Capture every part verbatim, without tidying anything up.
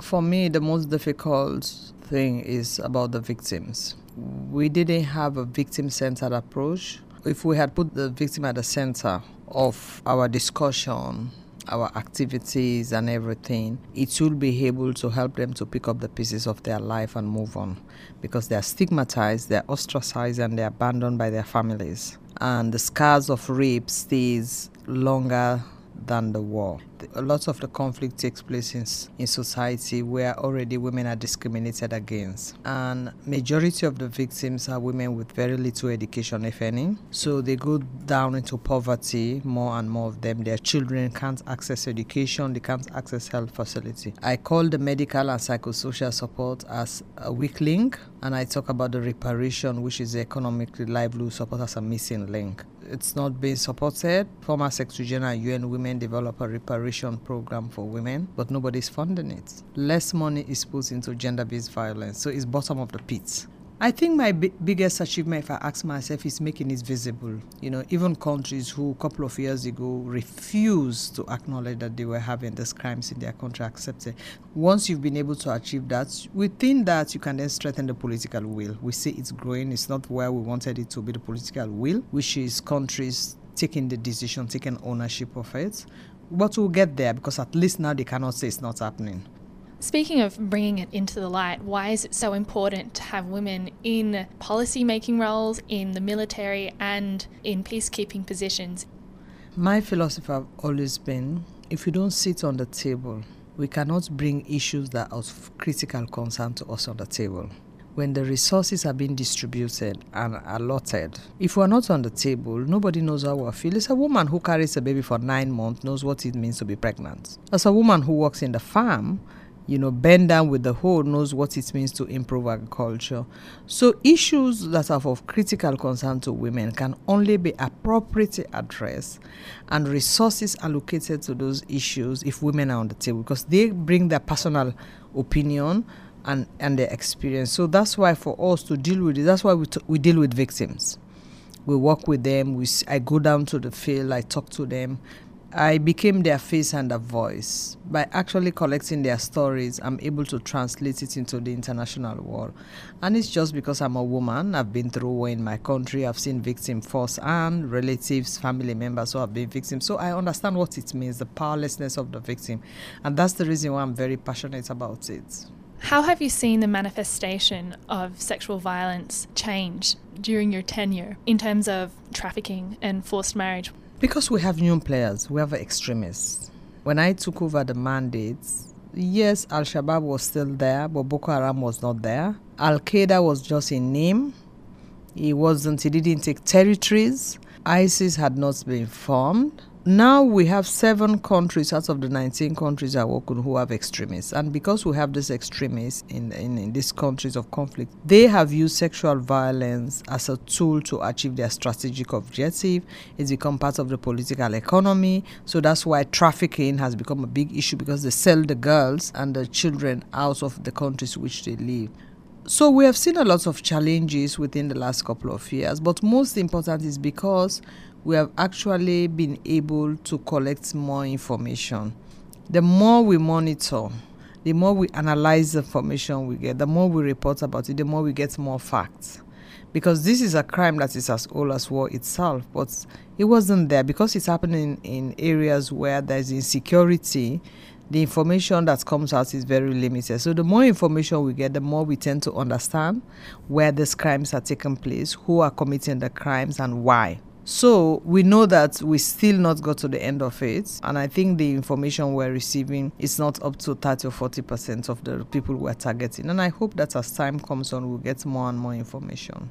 For me, the most difficult thing is about the victims. We didn't have a victim-centered approach. If we had put the victim at the center of our discussion, our activities and everything, it will be able to help them to pick up the pieces of their life and move on, because they are stigmatized, they are ostracized, and they are abandoned by their families. And the scars of rape stays longer than the war. A lot of the conflict takes place in, in society where already women are discriminated against. And majority of the victims are women with very little education, if any. So they go down into poverty, more and more of them. Their children can't access education, they can't access health facility. I call the medical and psychosocial support as a weak link, and I talk about the reparation, which is the economically livelihood support, as a missing link. It's not being supported. Former Secretary General U N Women developed a reparation program for women, but nobody's funding it. Less money is put into gender-based violence, so it's bottom of the pit. I think my b- biggest achievement, if I ask myself, is making it visible. You know, even countries who a couple of years ago refused to acknowledge that they were having these crimes in their country accepted. Once you've been able to achieve that, within that, you can then strengthen the political will. We see it's growing. It's not where we wanted it to be, the political will, which is countries taking the decision, taking ownership of it. But we'll get there, because at least now they cannot say it's not happening. Speaking of bringing it into the light, why is it so important to have women in policy-making roles, in the military and in peacekeeping positions? My philosophy has always been, if you don't sit on the table, we cannot bring issues that are of critical concern to us on the table. When the resources are being distributed and allotted, if we're not on the table, nobody knows how we feel. It's a woman who carries a baby for nine months knows what it means to be pregnant. As a woman who works in the farm, you know, bend down with the hoe knows what it means to improve agriculture. So issues that are of critical concern to women can only be appropriately addressed and resources allocated to those issues if women are on the table, because they bring their personal opinion and, and their experience. So that's why for us to deal with it, that's why we, t- we deal with victims. We work with them. We, I go down to the field. I talk to them. I became their face and their voice. By actually collecting their stories, I'm able to translate it into the international world. And it's just because I'm a woman. I've been through war in my country. I've seen victims firsthand, relatives, family members who have been victims. So I understand what it means, the powerlessness of the victim. And that's the reason why I'm very passionate about it. How have you seen the manifestation of sexual violence change during your tenure in terms of trafficking and forced marriage? Because we have new players, we have extremists. When I took over the mandates, yes, Al-Shabaab was still there, but Boko Haram was not there. Al-Qaeda was just a name. It wasn't, it didn't take territories. ISIS had not been formed. Now we have seven countries out of the nineteen countries I work with who have extremists. And because we have these extremists in, in, in these countries of conflict, they have used sexual violence as a tool to achieve their strategic objective. It's become part of the political economy. So that's why trafficking has become a big issue, because they sell the girls and the children out of the countries which they live. So we have seen a lot of challenges within the last couple of years, but most important is because we have actually been able to collect more information. The more we monitor, the more we analyze the information we get, the more we report about it, the more we get more facts. Because this is a crime that is as old as war itself, but it wasn't there. Because it's happening in areas where there's insecurity, the information that comes out is very limited. So the more information we get, the more we tend to understand where these crimes are taking place, who are committing the crimes, and why. So we know that we still not got to the end of it. And I think the information we're receiving is not up to thirty or forty percent of the people we're targeting. And I hope that as time comes on, we'll get more and more information.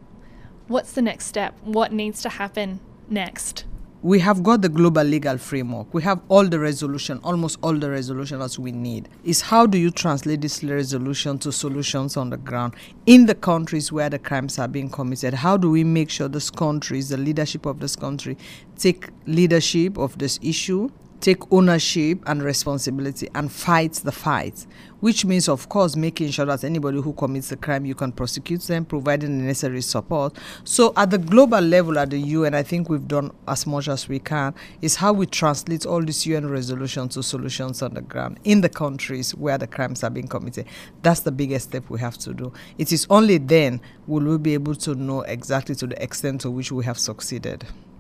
What's the next step? What needs to happen next? We have got the global legal framework. We have all the resolution, almost all the resolution that we need. Is how do you translate this resolution to solutions on the ground in the countries where the crimes are being committed? How do we make sure this countries, the leadership of this country, take leadership of this issue take ownership and responsibility and fight the fight, which means, of course, making sure that anybody who commits a crime, you can prosecute them, providing the necessary support. So at the global level, at the U N, I think we've done as much as we can, is how we translate all these U N resolutions to solutions on the ground in the countries where the crimes are being committed. That's the biggest step we have to do. It is only then will we be able to know exactly to the extent to which we have succeeded.